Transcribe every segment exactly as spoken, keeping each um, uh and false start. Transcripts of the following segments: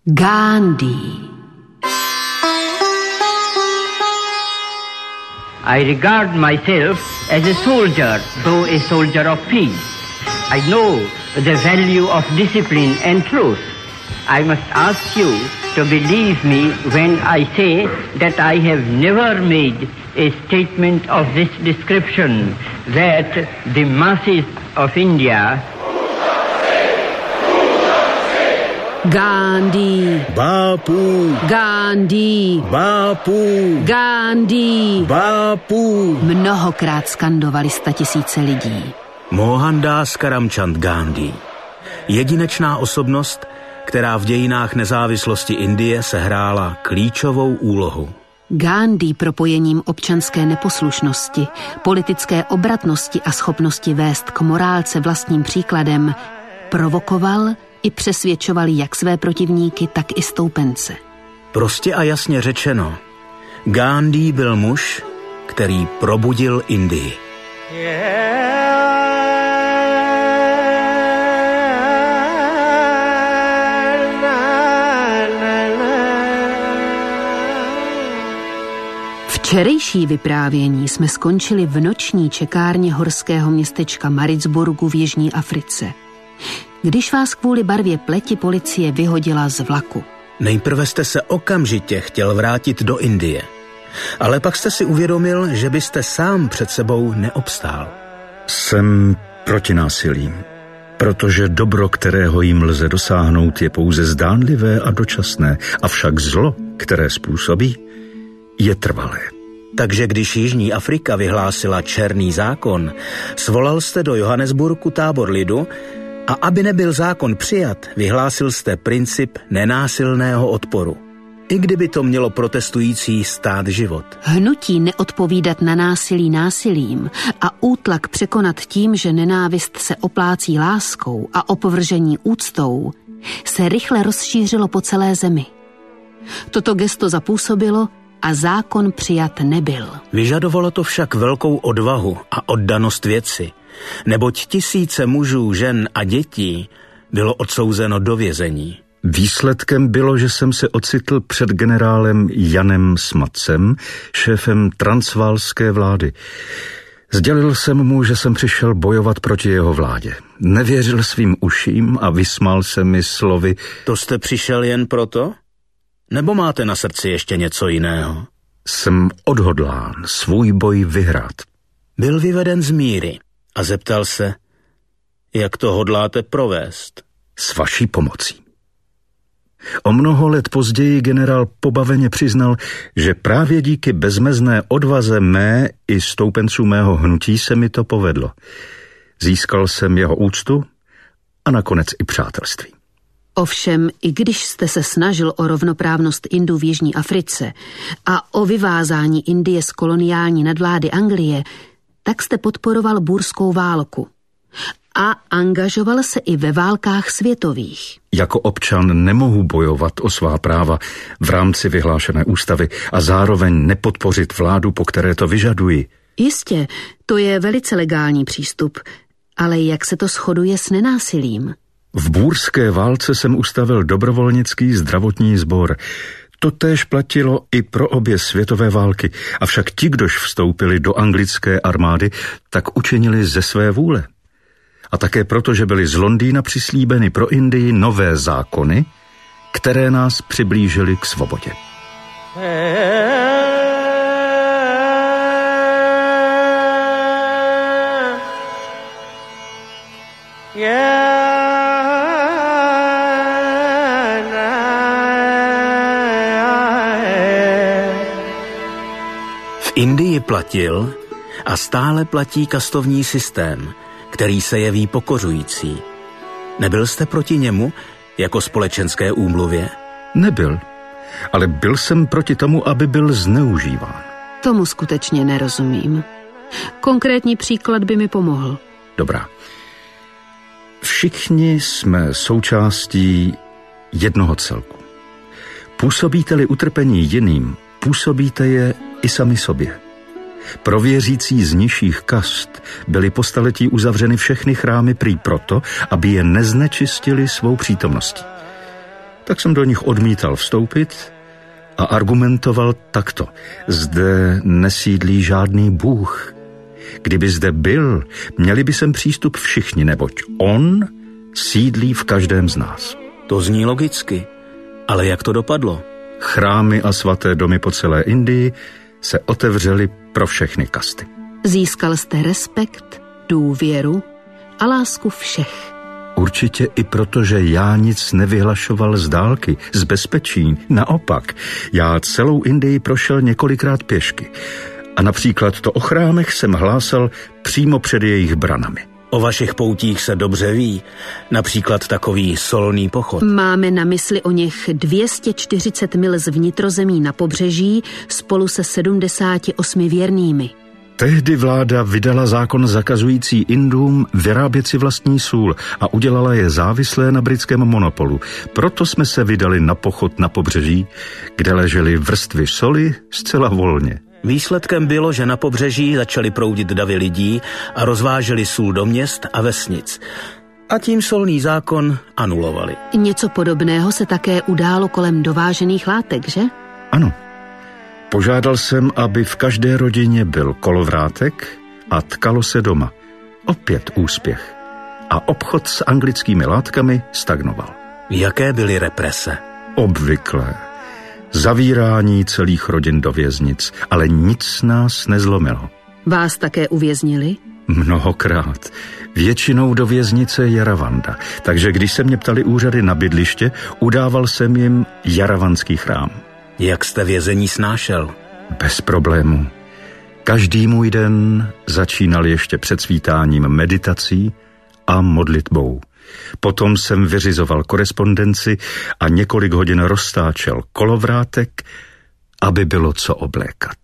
Gandhi. I regard myself as a soldier, though a soldier of peace. I know the value of discipline and truth. I must ask you to believe me when I say that I have never made a statement of this description, that the masses of India Gandhi. Bapu. Gandhi. Bapu. Gandhi. Bapu. Mnohokrát skandovali statisíce lidí. Mohandas Karamchand Gandhi. Jedinečná osobnost, která v dějinách nezávislosti Indie sehrála klíčovou úlohu. Gandhi propojením občanské neposlušnosti, politické obratnosti a schopnosti vést k morálce vlastním příkladem provokoval i přesvědčoval jak své protivníky, tak i stoupence. Prostě a jasně řečeno, Gandhi byl muž, který probudil Indii. Včerejší vyprávění jsme skončili v noční čekárně horského městečka Maritzburgu v Jižní Africe, když vás kvůli barvě pleti policie vyhodila z vlaku. Nejprve jste se okamžitě chtěl vrátit do Indie, ale pak jste si uvědomil, že byste sám před sebou neobstál. Jsem proti násilí, protože dobro, kterého jim lze dosáhnout, je pouze zdánlivé a dočasné, avšak zlo, které způsobí, je trvalé. Takže když Jižní Afrika vyhlásila černý zákon, svolal jste do Johannesburgu tábor lidu a aby nebyl zákon přijat, vyhlásil jste princip nenásilného odporu. I kdyby to mělo protestující stát život. Hnutí neodpovídat na násilí násilím a útlak překonat tím, že nenávist se oplácí láskou a opovržení úctou, se rychle rozšířilo po celé zemi. Toto gesto zapůsobilo a zákon přijat nebyl. Vyžadovalo to však velkou odvahu a oddanost věci, neboť tisíce mužů, žen a dětí bylo odsouzeno do vězení. Výsledkem bylo, že jsem se ocitl před generálem Janem Smatcem, šéfem transválské vlády. Sdělil jsem mu, že jsem přišel bojovat proti jeho vládě. Nevěřil svým uším a vysmál se mi slovy: To jste přišel jen proto? Nebo máte na srdci ještě něco jiného? Jsem odhodlán svůj boj vyhrát. Byl vyveden z míry a zeptal se, jak to hodláte provést. S vaší pomocí. O mnoho let později generál pobaveně přiznal, že právě díky bezmezné odvaze mé i stoupenců mého hnutí se mi to povedlo. Získal jsem jeho úctu a nakonec i přátelství. Ovšem, i když jste se snažil o rovnoprávnost Indů v Jižní Africe a o vyvázání Indie z koloniální nadvlády Anglie, tak jste podporoval búrskou válku a angažoval se i ve válkách světových. Jako občan nemohu bojovat o svá práva v rámci vyhlášené ústavy a zároveň nepodpořit vládu, po které to vyžaduji. Jistě, to je velice legální přístup, ale jak se to shoduje s nenásilím? V búrské válce jsem ustavil dobrovolnický zdravotní sbor. Totéž platilo i pro obě světové války, avšak ti, kdož vstoupili do anglické armády, tak učinili ze své vůle. A také proto, že byly z Londýna přislíbeny pro Indii nové zákony, které nás přiblížily k svobodě. V Indii platil a stále platí kastovní systém, který se jeví pokořující. Nebyl jste proti němu jako společenské úmluvě? Nebyl, ale byl jsem proti tomu, aby byl zneužíván. Tomu skutečně nerozumím. Konkrétní příklad by mi pomohl. Dobrá. Všichni jsme součástí jednoho celku. Působíte-li utrpení jiným, působíte je i sami sobě. Pro věřící z nižších kast byly po staletí uzavřeny všechny chrámy prý proto, aby je neznečistili svou přítomností. tak jsem do nich odmítal vstoupit a argumentoval takto. Zde nesídlí žádný bůh. Kdyby zde byl, měli by sem přístup všichni, neboť on sídlí v každém z nás. To zní logicky, ale jak to dopadlo? Chrámy a svaté domy po celé Indii se otevřely pro všechny kasty. Získal jste respekt, důvěru a lásku všech. Určitě i proto, že já nic nevyhlašoval z dálky, z bezpečí. Naopak, já celou Indii prošel několikrát pěšky. A například to o chrámech jsem hlásal přímo před jejich branami. O vašich poutích se dobře ví, například takový solný pochod. Máme na mysli o něch dvě stě čtyřicet mil z vnitrozemí na pobřeží spolu se sedmdesáti osmi věrnými. Tehdy vláda vydala zákon zakazující Indům vyrábět si vlastní sůl a udělala je závislé na britském monopolu. Proto jsme se vydali na pochod na pobřeží, kde ležely vrstvy soli zcela volně. Výsledkem bylo, že na pobřeží začaly proudit davy lidí a rozváželi sůl do měst a vesnic. A tím solný zákon anulovali. Něco podobného se také událo kolem dovážených látek, že? Ano. Požádal jsem, aby v každé rodině byl kolovrátek a tkalo se doma. Opět úspěch. A obchod s anglickými látkami stagnoval. Jaké byly represe? Obvyklé. Zavírání celých rodin do věznic, ale nic nás nezlomilo. Vás také uvěznili? Mnohokrát. Většinou do věznice Jaravanda, takže když se mě ptali úřady na bydliště, udával jsem jim jaravanský chrám. Jak jste vězení snášel? Bez problémů. Každý můj den začínal ještě před svítáním meditací a modlitbou. Potom jsem vyřizoval korespondenci a několik hodin roztáčel kolovrátek, aby bylo co oblékat.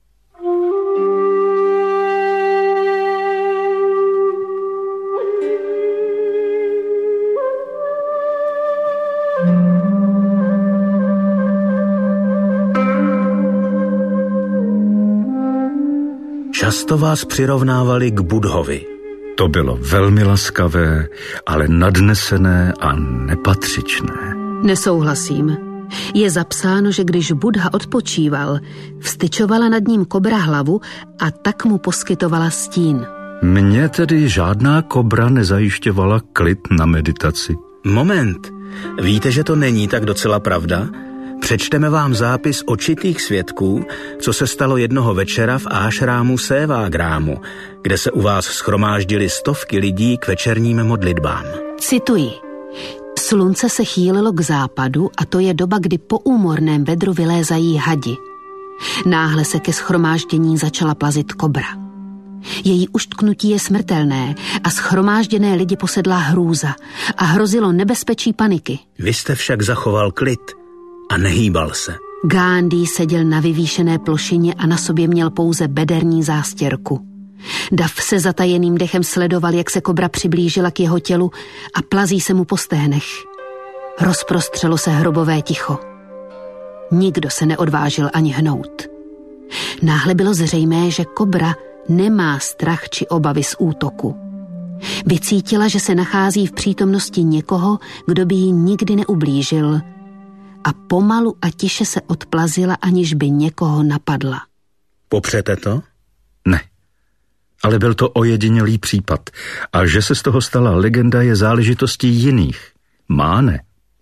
Často vás přirovnávali k Budhovi. To bylo velmi laskavé, ale nadnesené a nepatřičné. Nesouhlasím. Je zapsáno, že když Buddha odpočíval, vstyčovala nad ním kobra hlavu a tak mu poskytovala stín. Mně tedy žádná kobra nezajišťovala klid na meditaci. Moment, víte, že to není tak docela pravda? Přečteme vám zápis očitých svědků, co se stalo jednoho večera v ášrámu Sévágrámu, kde se u vás shromáždili stovky lidí k večerním modlitbám. Cituji. Slunce se chýlilo k západu a to je doba, kdy po úmorném vedru vylézají hadi. Náhle se ke shromáždění začala plazit kobra. Její uštknutí je smrtelné a shromážděné lidi posedla hrůza a hrozilo nebezpečí paniky. Vy jste však zachoval klid a nehýbal se. Gándhí seděl na vyvýšené plošině a na sobě měl pouze bederní zástěrku. Dav se zatajeným dechem sledoval, jak se kobra přiblížila k jeho tělu a plazí se mu po stehnech. Rozprostřelo se hrobové ticho. Nikdo se neodvážil ani hnout. Náhle bylo zřejmé, že kobra nemá strach či obavy z útoku. Vycítila, že se nachází v přítomnosti někoho, kdo by jí nikdy neublížil, a pomalu a tiše se odplazila, aniž by někoho napadla. Popřete to? Ne. Ale byl to ojedinělý případ. A že se z toho stala legenda, je záležitostí jiných. Má ne.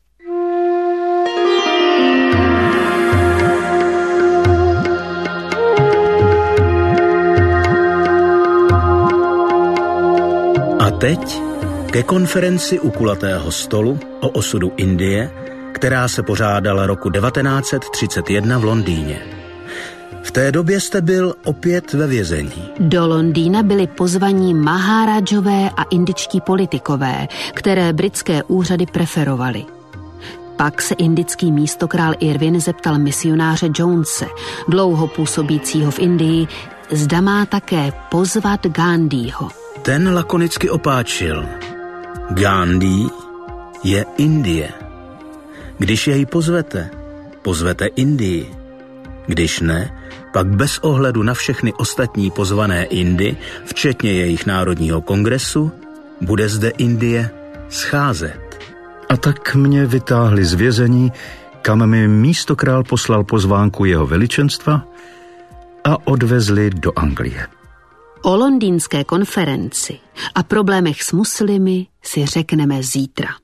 A teď ke konferenci u kulatého stolu o osudu Indie, která se pořádala roku devatenáct set třicet jedna v Londýně. V té době jste byl opět ve vězení. Do Londýna byli pozvaní mahárádžové a indičtí politikové, které britské úřady preferovaly. Pak se indický místokrál Irvin zeptal misionáře Jonese, dlouho působícího v Indii, zda má také pozvat Gandhiho. Ten lakonicky opáčil. Gandhi je Indie. Když jej pozvete, pozvete Indii. Když ne, pak bez ohledu na všechny ostatní pozvané Indy, včetně jejich národního kongresu, bude zde Indie scházet. A tak mě vytáhli z vězení, kam mi místokrál poslal pozvánku jeho veličenstva a odvezli do Anglie. O londýnské konferenci a problémech s muslimy si řekneme zítra.